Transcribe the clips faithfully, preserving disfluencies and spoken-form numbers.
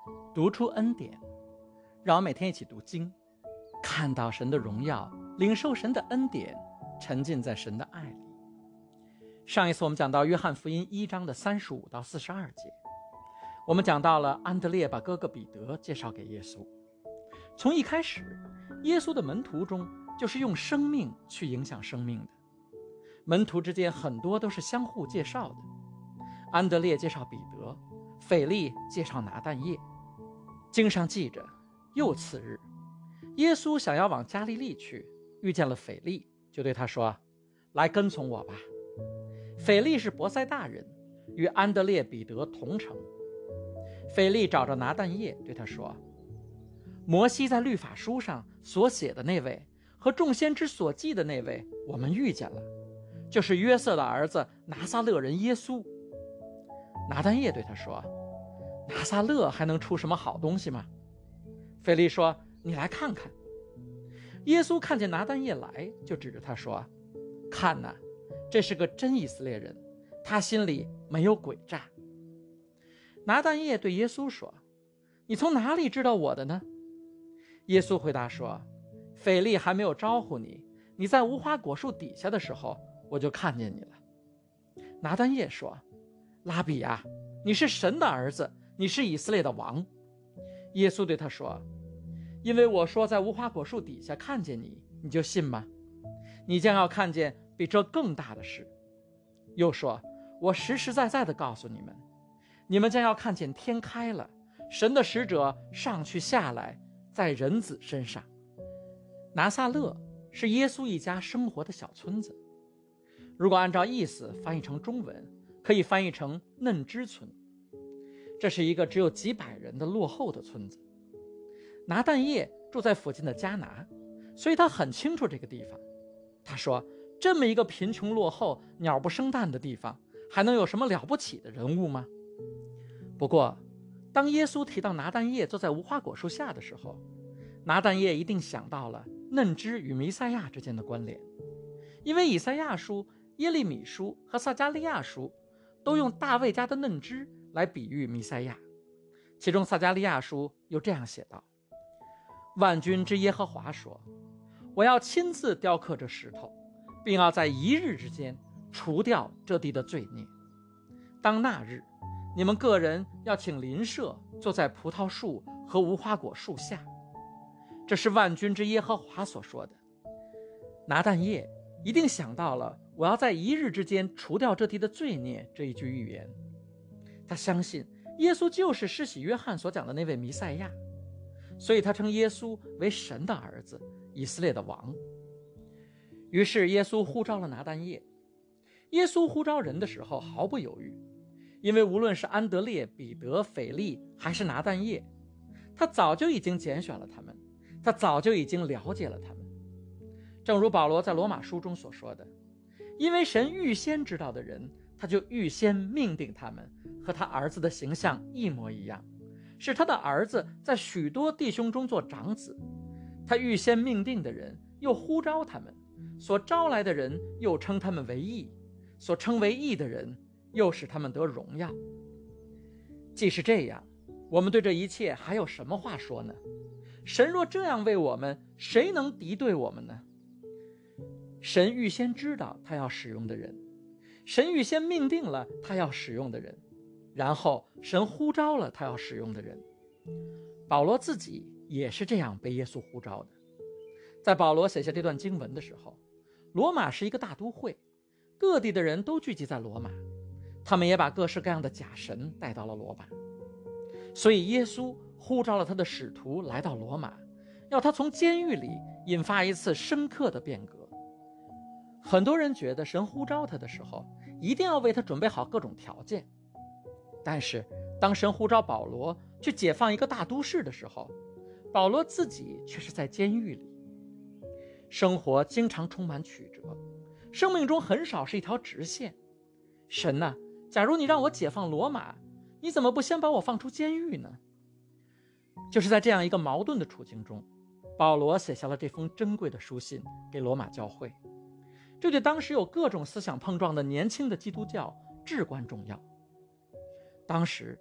读出恩典。让我每天一起读经，看到神的荣耀，领受神的恩典，沉浸在神的爱里。上一次我们讲到约翰福音一章的三十五到四十二节，我们讲到了安德烈把哥哥彼得介绍给耶稣。从一开始，耶稣的门徒中就是用生命去影响生命的，门徒之间很多都是相互介绍的。安德烈介绍彼得，腓力介绍拿但业。经上记着，又次日，耶稣想要往加利利去，遇见了腓力，就对他说：来跟从我吧。腓力是伯赛大人，与安德烈、彼得同城。腓力找着拿但业，对他说：摩西在律法书上所写的那位和众先知所记的那位，我们遇见了，就是约瑟的儿子拿撒勒人耶稣。拿但业对他说：拿撒勒还能出什么好东西吗？腓力说：你来看看。耶稣看见拿但业来，就指着他说：看哪，这是个真以色列人，他心里没有诡诈。拿但业对耶稣说：你从哪里知道我的呢？耶稣回答说：腓力还没有招呼你，你在无花果树底下的时候，我就看见你了。拿但业说：拉比啊，你是神的儿子，你是以色列的王。耶稣对他说：因为我说在无花果树底下看见你，你就信吗？你将要看见比这更大的事。又说：我实实在在地告诉你们，你们将要看见天开了，神的使者上去下来，在人子身上。拿撒勒是耶稣一家生活的小村子，如果按照意思翻译成中文，可以翻译成嫩枝村。这是一个只有几百人的落后的村子。拿但业住在附近的迦拿，所以他很清楚这个地方。他说：这么一个贫穷落后、鸟不生蛋的地方，还能有什么了不起的人物吗？不过当耶稣提到拿但业坐在无花果树下的时候，拿但业一定想到了嫩枝与弥赛亚之间的关联，因为以赛亚书、耶利米书和撒迦利亚书都用大卫家的嫩枝来比喻弥赛亚。其中撒迦利亚书又这样写道：万军之耶和华说，我要亲自雕刻这石头，并要在一日之间除掉这地的罪孽。当那日，你们个人要请邻舍坐在葡萄树和无花果树下。这是万军之耶和华所说的。拿但业一定想到了我要在一日之间除掉这地的罪孽这一句预言。他相信耶稣就是施洗约翰所讲的那位弥赛亚，所以他称耶稣为神的儿子，以色列的王。于是耶稣呼召了拿但业。耶稣呼召人的时候毫不犹豫，因为无论是安德烈、彼得、腓力还是拿但业，他早就已经拣选了他们，他早就已经了解了他们。正如保罗在罗马书中所说的，因为神预先知道的人，他就预先命定他们和他儿子的形象一模一样，使他的儿子在许多弟兄中做长子。他预先命定的人又呼召他们，所招来的人又称他们为义，所称为义的人又使他们得荣耀。既是这样，我们对这一切还有什么话说呢？神若这样为我们，谁能敌对我们呢？神预先知道他要使用的人，神预先命定了他要使用的人，然后神呼召了他要使用的人。保罗自己也是这样被耶稣呼召的。在保罗写下这段经文的时候，罗马是一个大都会，各地的人都聚集在罗马，他们也把各式各样的假神带到了罗马。所以耶稣呼召了他的使徒来到罗马，要他从监狱里引发一次深刻的变革。很多人觉得神呼召他的时候，一定要为他准备好各种条件。但是当神呼召保罗去解放一个大都市的时候，保罗自己却是在监狱里。生活经常充满曲折，生命中很少是一条直线。神呐，假如你让我解放罗马，你怎么不先把我放出监狱呢？就是在这样一个矛盾的处境中，保罗写下了这封珍贵的书信给罗马教会。这对当时有各种思想碰撞的年轻的基督教至关重要。当时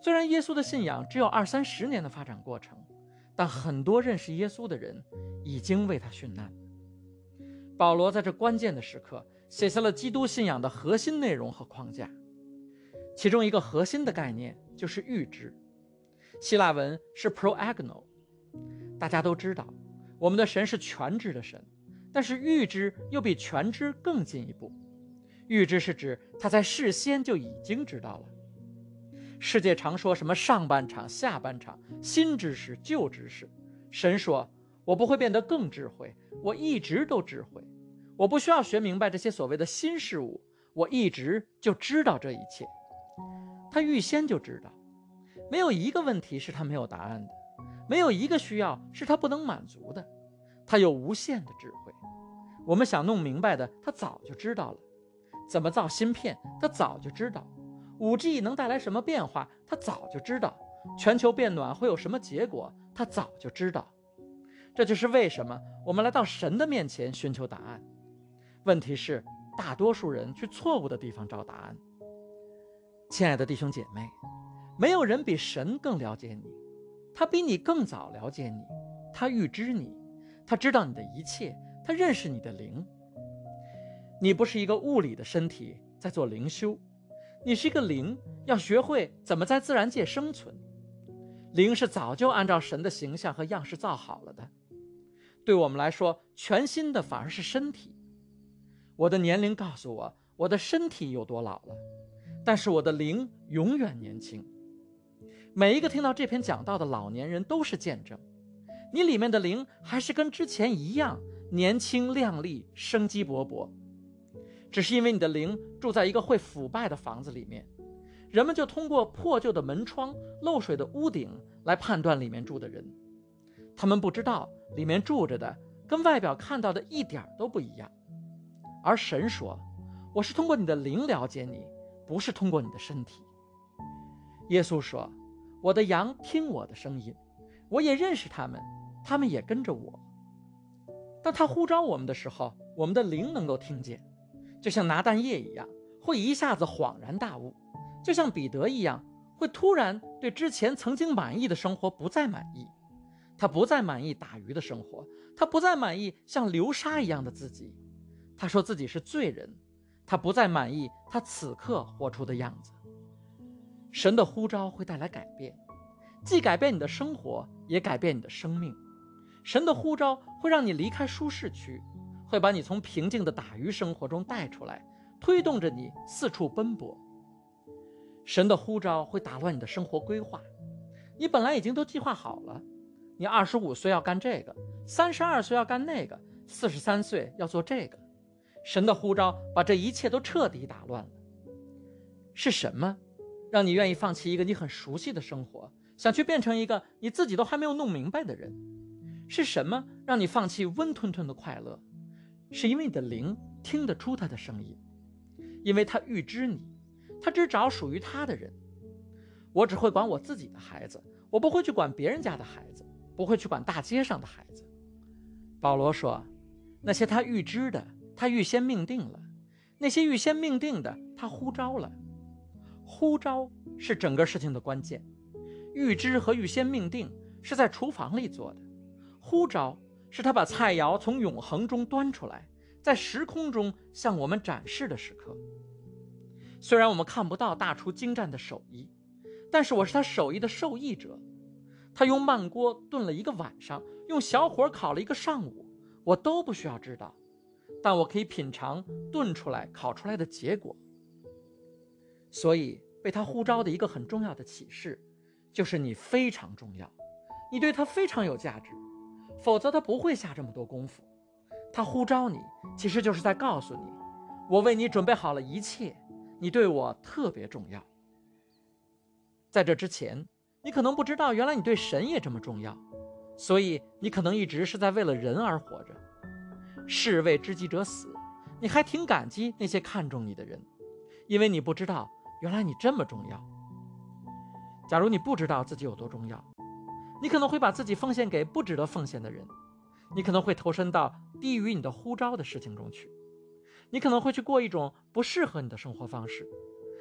虽然耶稣的信仰只有二三十年的发展过程，但很多认识耶稣的人已经为他殉难。保罗在这关键的时刻写下了基督信仰的核心内容和框架，其中一个核心的概念就是预知，希腊文是 proagno。 大家都知道，我们的神是全知的神，但是预知又比全知更进一步。预知是指他在事先就已经知道了。世界常说什么上半场、下半场，新知识、旧知识。神说，我不会变得更智慧，我一直都智慧，我不需要学明白这些所谓的新事物，我一直就知道这一切。他预先就知道，没有一个问题是他没有答案的，没有一个需要是他不能满足的。他有无限的智慧，我们想弄明白的他早就知道了。怎么造芯片他早就知道， 五 G 能带来什么变化他早就知道，全球变暖会有什么结果他早就知道。这就是为什么我们来到神的面前寻求答案。问题是大多数人去错误的地方找答案。亲爱的弟兄姐妹，没有人比神更了解你，他比你更早了解你，他预知你，他知道你的一切，他认识你的灵。你不是一个物理的身体在做灵修，你是一个灵，要学会怎么在自然界生存。灵是早就按照神的形象和样式造好了的。对我们来说，全新的反而是身体。我的年龄告诉我，我的身体有多老了，但是我的灵永远年轻。每一个听到这篇讲道的老年人都是见证，你里面的灵还是跟之前一样年轻亮丽，生机勃勃。只是因为你的灵住在一个会腐败的房子里面，人们就通过破旧的门窗、漏水的屋顶来判断里面住的人。他们不知道里面住着的跟外表看到的一点都不一样。而神说，我是通过你的灵了解你，不是通过你的身体。耶稣说，我的羊听我的声音，我也认识他们，他们也跟着我。当他呼召我们的时候，我们的灵能够听见，就像拿但业一样，会一下子恍然大悟，就像彼得一样，会突然对之前曾经满意的生活不再满意。他不再满意打鱼的生活，他不再满意像流沙一样的自己，他说自己是罪人，他不再满意他此刻活出的样子。神的呼召会带来改变，既改变你的生活，也改变你的生命。神的呼召会让你离开舒适区，会把你从平静的打鱼生活中带出来，推动着你四处奔波。神的呼召会打乱你的生活规划，你本来已经都计划好了，你二十五岁要干这个，三十二岁要干那个，四十三岁要做这个。神的呼召把这一切都彻底打乱了。是什么让你愿意放弃一个你很熟悉的生活，想去变成一个你自己都还没有弄明白的人？是什么让你放弃温吞吞的快乐？是因为你的灵听得出他的声音，因为他预知你，他只找属于他的人。我只会管我自己的孩子，我不会去管别人家的孩子，不会去管大街上的孩子。保罗说，那些他预知的，他预先命定了；那些预先命定的，他呼召了。呼召是整个事情的关键，预知和预先命定是在厨房里做的，呼召是他把菜肴从永恒中端出来，在时空中向我们展示的时刻。虽然我们看不到大厨精湛的手艺，但是我是他手艺的受益者。他用慢锅炖了一个晚上，用小火烤了一个上午，我都不需要知道，但我可以品尝炖出来烤出来的结果。所以被他呼召的一个很重要的启示，就是你非常重要，你对他非常有价值，否则他不会下这么多功夫。他呼召你，其实就是在告诉你，我为你准备好了一切，你对我特别重要。在这之前，你可能不知道原来你对神也这么重要，所以你可能一直是在为了人而活着。士为知己者死，你还挺感激那些看重你的人，因为你不知道原来你这么重要。假如你不知道自己有多重要，你可能会把自己奉献给不值得奉献的人，你可能会投身到低于你的呼召的事情中去，你可能会去过一种不适合你的生活方式，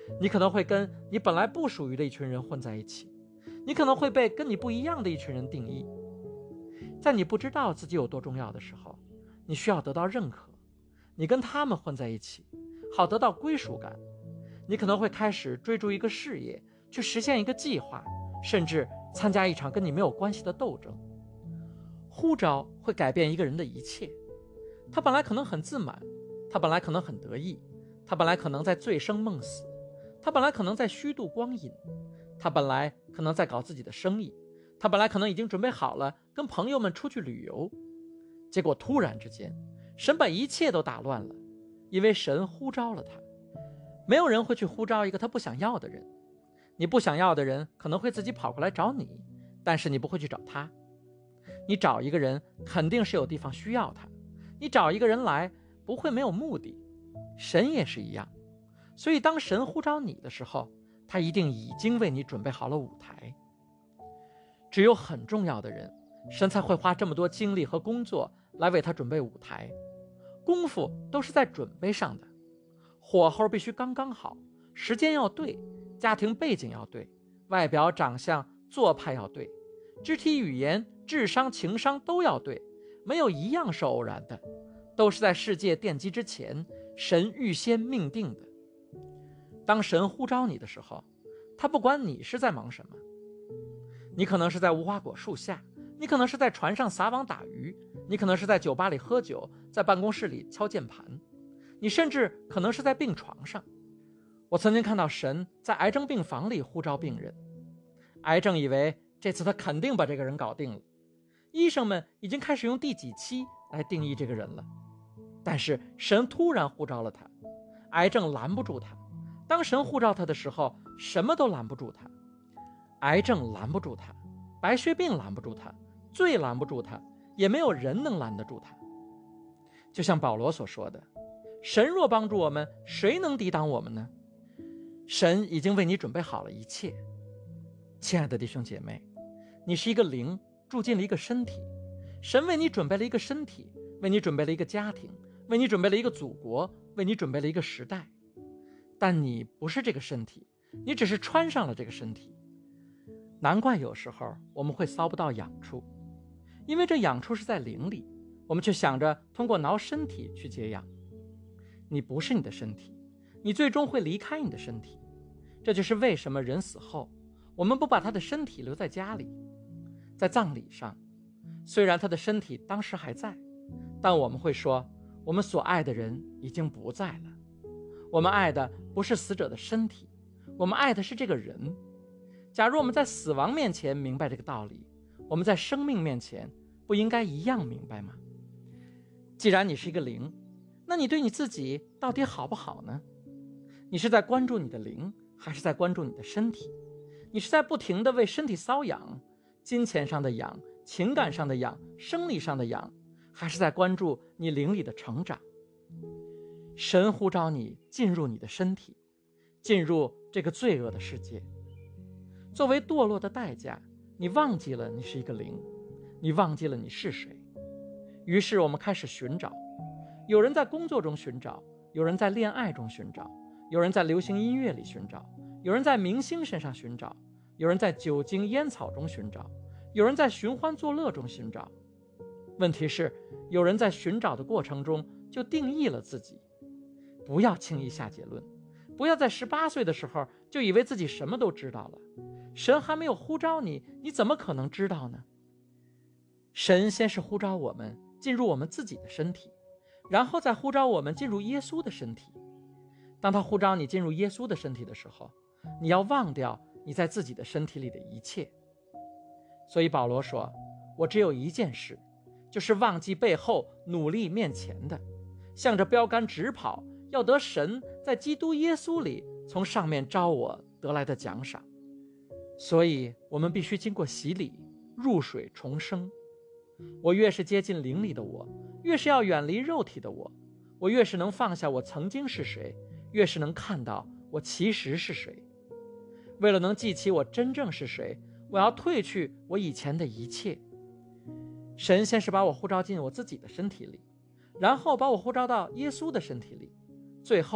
你可能会跟你本来不属于的一群人混在一起，你可能会被跟你不一样的一群人定义。在你不知道自己有多重要的时候，你需要得到认可，你跟他们混在一起，好得到归属感。你可能会开始追逐一个事业，去实现一个计划，甚至参加一场跟你没有关系的斗争。呼召会改变一个人的一切，他本来可能很自满，他本来可能很得意，他本来可能在醉生梦死，他本来可能在虚度光阴，他本来可能在搞自己的生意，他本来可能已经准备好了跟朋友们出去旅游。结果突然之间，神把一切都打乱了，因为神呼召了他。没有人会去呼召一个他不想要的人，你不想要的人可能会自己跑过来找你，但是你不会去找他。你找一个人肯定是有地方需要他，你找一个人来不会没有目的。神也是一样，所以当神呼召你的时候，他一定已经为你准备好了舞台。只有很重要的人，神才会花这么多精力和工作来为他准备舞台，功夫都是在准备上的。火候必须刚刚好，时间要对，家庭背景要对，外表长相做派要对，肢体语言智商情商都要对，没有一样是偶然的，都是在世界奠基之前神预先命定的。当神呼召你的时候，他不管你是在忙什么，你可能是在无花果树下，你可能是在船上撒网打鱼，你可能是在酒吧里喝酒，在办公室里敲键盘，你甚至可能是在病床上。我曾经看到神在癌症病房里呼召病人，癌症以为这次他肯定把这个人搞定了，医生们已经开始用第几期来定义这个人了，但是神突然呼召了他，癌症拦不住他。当神呼召他的时候，什么都拦不住他，癌症拦不住他，白血病拦不住他，罪拦不住他，也没有人能拦得住他。就像保罗所说的，神若帮助我们，谁能抵挡我们呢？神已经为你准备好了一切。亲爱的弟兄姐妹，你是一个灵，住进了一个身体，神为你准备了一个身体，为你准备了一个家庭，为你准备了一个祖国，为你准备了一个时代。但你不是这个身体，你只是穿上了这个身体。难怪有时候我们会搔不到痒处，因为这痒处是在灵里，我们却想着通过挠身体去解痒。你不是你的身体，你最终会离开你的身体。这就是为什么人死后，我们不把他的身体留在家里。在葬礼上，虽然他的身体当时还在，但我们会说，我们所爱的人已经不在了。我们爱的不是死者的身体，我们爱的是这个人。假如我们在死亡面前明白这个道理，我们在生命面前不应该一样明白吗？既然你是一个灵，那你对你自己到底好不好呢？你是在关注你的灵，还是在关注你的身体？你是在不停地为身体瘙痒，金钱上的痒，情感上的痒，生理上的痒，还是在关注你灵里的成长？神呼召你进入你的身体，进入这个罪恶的世界。作为堕落的代价，你忘记了你是一个灵，你忘记了你是谁。于是我们开始寻找，有人在工作中寻找，有人在恋爱中寻找，有人在流行音乐里寻找，有人在明星身上寻找，有人在酒精烟草中寻找，有人在寻欢作乐中寻找。问题是，有人在寻找的过程中就定义了自己。不要轻易下结论，不要在十八岁的时候就以为自己什么都知道了。神还没有呼召你，你怎么可能知道呢？神先是呼召我们进入我们自己的身体，然后再呼召我们进入耶稣的身体。当他呼召你进入耶稣的身体的时候，你要忘掉你在自己的身体里的一切。所以保罗说，我只有一件事，就是忘记背后，努力面前的，向着标杆直跑，要得神在基督耶稣里从上面招我得来的奖赏。所以我们必须经过洗礼，入水重生。我越是接近灵里的我，越是要远离肉体的我，我越是能放下我曾经是谁，越是能看到我其实是谁。为了能记起我真正是谁，我要褪去我以前的一切。神先是把我呼召进我自己的身体里，然后把我呼召到耶稣的身体里，最后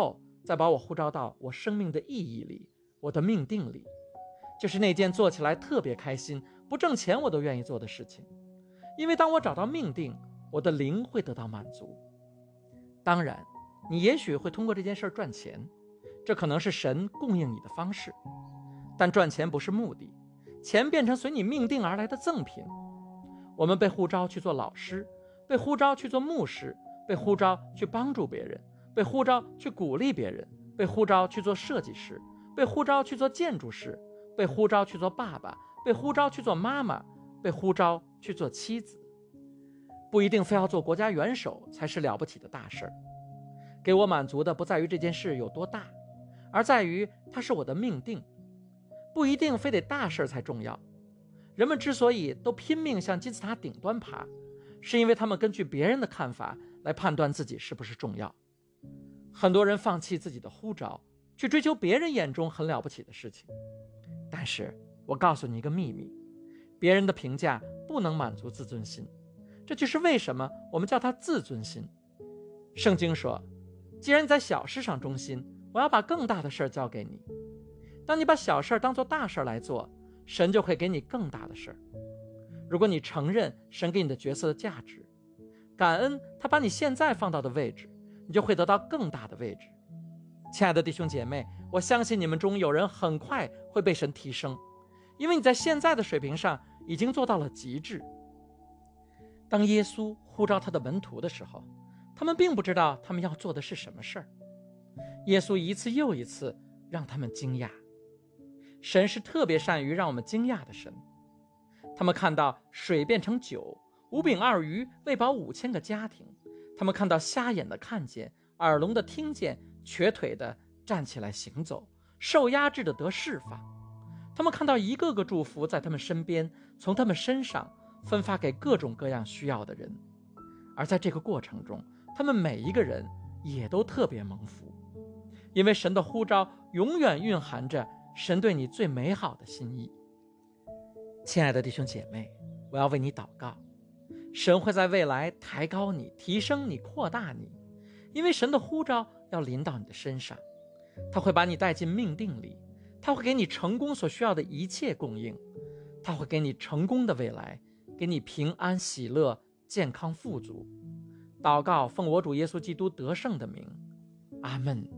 再把我呼召到我生命的意义里，我的命定里，就是那件做起来特别开心，不挣钱我都愿意做的事情。因为当我找到命定，我的灵会得到满足。当然，你也许会通过这件事赚钱，这可能是神供应你的方式，但赚钱不是目的，钱变成随你命定而来的赠品。我们被呼召去做老师，被呼召去做牧师，被呼召去帮助别人，被呼召去鼓励别人，被呼召去做设计师，被呼召去做建筑师，被呼召去做爸爸，被呼召去做妈妈，被呼召去做妻子。不一定非要做国家元首才是了不起的大事儿。给我满足的不在于这件事有多大，而在于它是我的命定。不一定非得大事才重要。人们之所以都拼命向金字塔顶端爬，是因为他们根据别人的看法来判断自己是不是重要。很多人放弃自己的呼召，去追求别人眼中很了不起的事情。但是我告诉你一个秘密，别人的评价不能满足自尊心，这就是为什么我们叫它自尊心。圣经说，既然你在小事上忠心，我要把更大的事交给你。当你把小事当作大事来做，神就会给你更大的事。如果你承认神给你的角色的价值，感恩他把你现在放到的位置，你就会得到更大的位置。亲爱的弟兄姐妹，我相信你们中有人很快会被神提升，因为你在现在的水平上已经做到了极致。当耶稣呼召他的门徒的时候，他们并不知道他们要做的是什么事儿。耶稣一次又一次让他们惊讶。神是特别善于让我们惊讶的神。他们看到水变成酒，五饼二鱼喂饱五千个家庭。他们看到瞎眼的看见，耳聋的听见，瘸腿的站起来行走，受压制的得释放。他们看到一个个祝福在他们身边，从他们身上分发给各种各样需要的人。而在这个过程中，他们每一个人也都特别蒙福，因为神的呼召永远蕴含着神对你最美好的心意。亲爱的弟兄姐妹，我要为你祷告，神会在未来抬高你，提升你，扩大你，因为神的呼召要临到你的身上。他会把你带进命定里，他会给你成功所需要的一切供应，他会给你成功的未来，给你平安喜乐健康富足。祷告奉我主耶稣基督得胜的名，阿们。